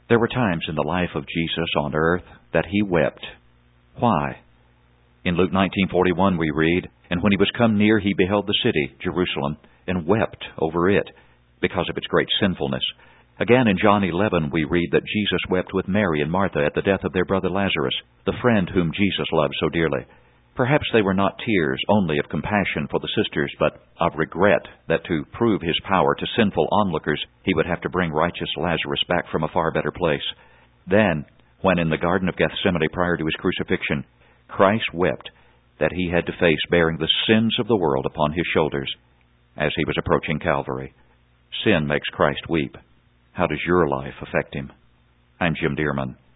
There were times in the life of Jesus on earth that he wept. Why? In Luke 19:41 we read, "And when he was come near, he beheld the city, Jerusalem, and wept over it, because of its great sinfulness." Again in John 11 we read that Jesus wept with Mary and Martha at the death of their brother Lazarus, the friend whom Jesus loved so dearly. Perhaps they were not tears only of compassion for the sisters, but of regret that to prove his power to sinful onlookers, he would have to bring righteous Lazarus back from a far better place. Then, when in the Garden of Gethsemane prior to his crucifixion, Christ wept that he had to face bearing the sins of the world upon his shoulders as he was approaching Calvary. Sin makes Christ weep. How does your life affect him? I'm Jim Dearman.